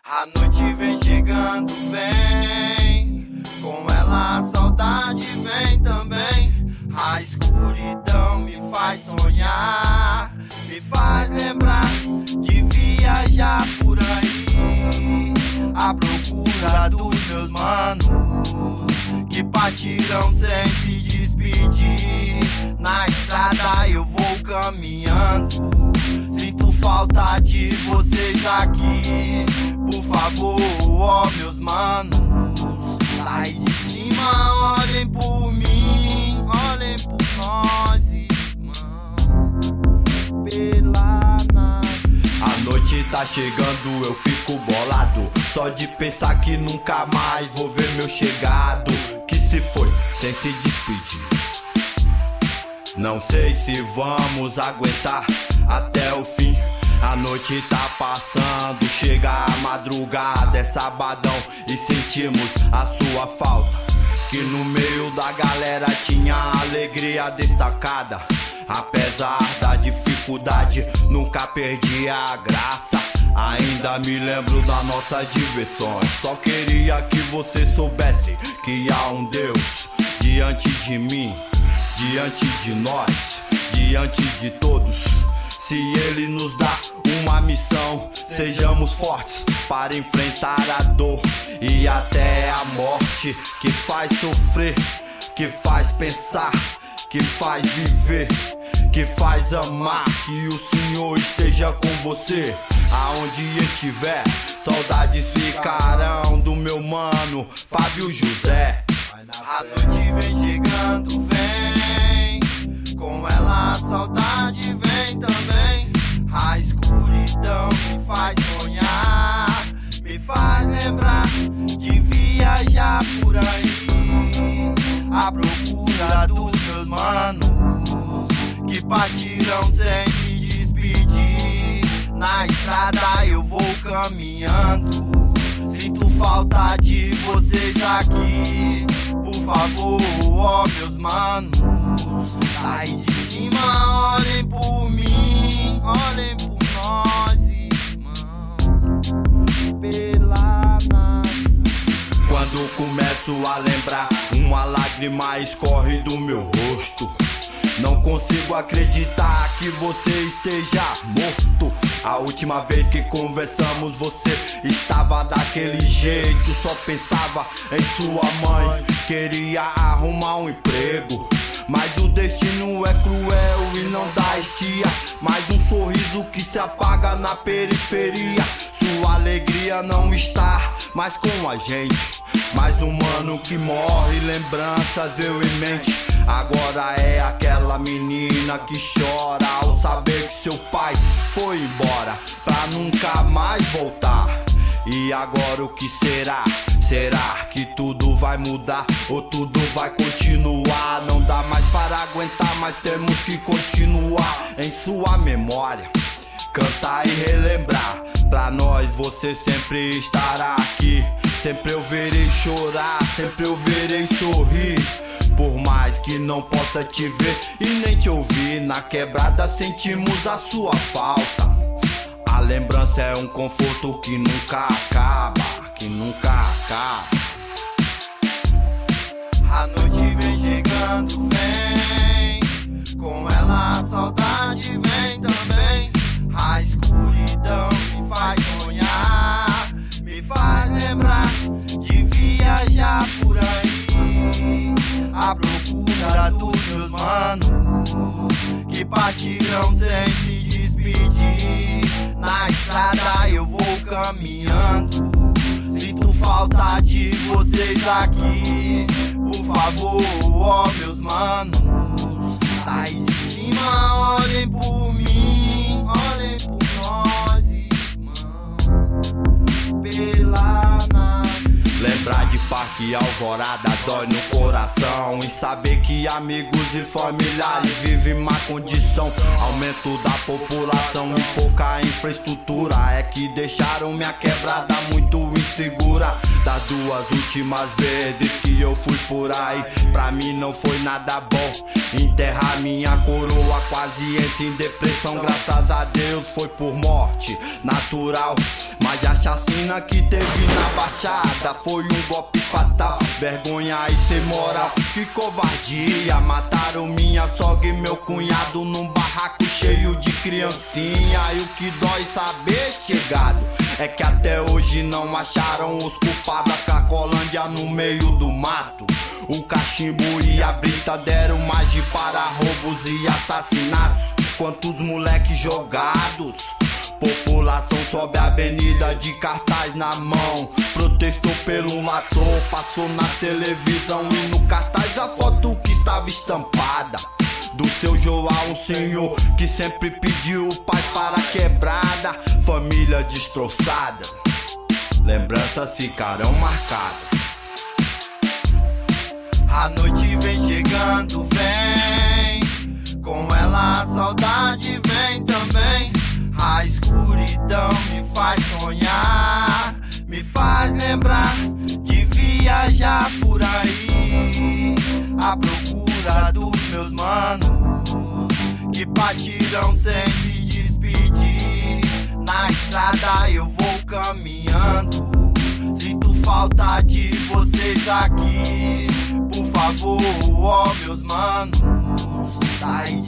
A noite vem chegando, vem. Com ela a saudade vem também. A escuridão me faz sonhar, me faz lembrar de viajar por aí, à procura dos meus manos que partiram sem se despedir. Na estrada eu vou caminhando, sinto falta de vocês aqui. Por favor, ó meus manos, lá de cima olhem por mim, olhem por nós, irmão, pela nação. A noite tá chegando, eu fico bolado, só de pensar que nunca mais vou ver meu chegado, que se foi sem se despedir. Não sei se vamos aguentar até o fim. A noite tá passando, chega a madrugada, é sabadão e sentimos a sua falta. Que no meio da galera tinha alegria destacada. Apesar da dificuldade, nunca perdi a graça. Ainda me lembro das nossas diversões. Só queria que você soubesse que há um Deus diante de mim, diante de nós, diante de todos. Se Ele nos dá uma missão, sejamos fortes para enfrentar a dor e até a morte, que faz sofrer, que faz pensar, que faz viver, que faz amar. Que o Senhor esteja com você aonde estiver. Saudades ficarão do meu mano Fábio José. A noite vem chegando, vem. Com ela a saudade vem também. A escuridão me faz sonhar, me faz lembrar de viajar por aí, à procura dos meus manos que partiram sem se despedir. Na estrada eu vou caminhando, sinto falta de vocês aqui. Por favor, ó meus manos, lá de cima olhem por mim, olhem por nós, irmão, pela nação. Quando começo a lembrar, uma lágrima escorre do meu rosto. Não consigo acreditar que você esteja morto. A última vez que conversamos você estava daquele jeito, só pensava em sua mãe, queria arrumar um emprego. Mas o destino é cruel e não dá estia. Mais um sorriso que se apaga na periferia. Sua alegria não está mais com a gente. Mais um mano que morre, lembranças veio em mente. Agora é aquela menina que chora ao saber que seu pai foi embora pra nunca mais voltar. E agora o que será? Será que tudo vai mudar ou tudo vai continuar? Não dá mais para aguentar, mas temos que continuar em sua memória, cantar e relembrar. Pra nós você sempre estará aqui. Sempre eu verei chorar, sempre eu verei sorrir. Por mais que não possa te ver e nem te ouvir, na quebrada sentimos a sua falta. A lembrança é um conforto que nunca acaba, que nunca acaba. A noite vem chegando, vem. Com ela a saudade vem também. A escuridão me faz sonhar, me faz lembrar de viajar por aí, à procura dos meus manos que partiram sem se despedir. Na estrada eu vou caminhando, sinto falta de vocês aqui. Por favor, ó meus manos, lá de cima olhem por mim, olhem por nós, irmão, pela nação. Lembrar de parte que alvorada dói no coração, em saber que amigos e familiares vivem má condição. Aumento da população e pouca infraestrutura é que deixaram minha quebrada muito insegura. Das duas últimas vezes que eu fui por aí, pra mim não foi nada bom. Enterrar minha coroa, quase entro em depressão. Graças a Deus foi por morte natural, mas a chacina que teve na Baixada foi um golpe fatal. Vergonha e sem moral, que covardia. Mataram minha sogra e meu cunhado num barraco cheio de criancinha. E o que dói saber, chegado, é que até hoje não acharam os culpados. A Cracolândia no meio do mato, o cachimbo e a brita deram margem para roubos e assassinatos. Quantos moleques jogados, população sobe a avenida de cartaz na mão. Protestou pelo ladrão, passou na televisão e no cartaz a foto que estava estampada do seu João, um senhor que sempre pediu paz para a quebrada. Família destroçada, lembranças ficarão marcadas. A noite vem chegando, vem, com ela a saudade vem também. A escuridão me faz sonhar, me faz lembrar de viajar por aí, à procura dos meus manos que partiram sem se despedir. Na estrada eu vou caminhando, sinto falta de vocês aqui. Por favor, ó meus manos, sai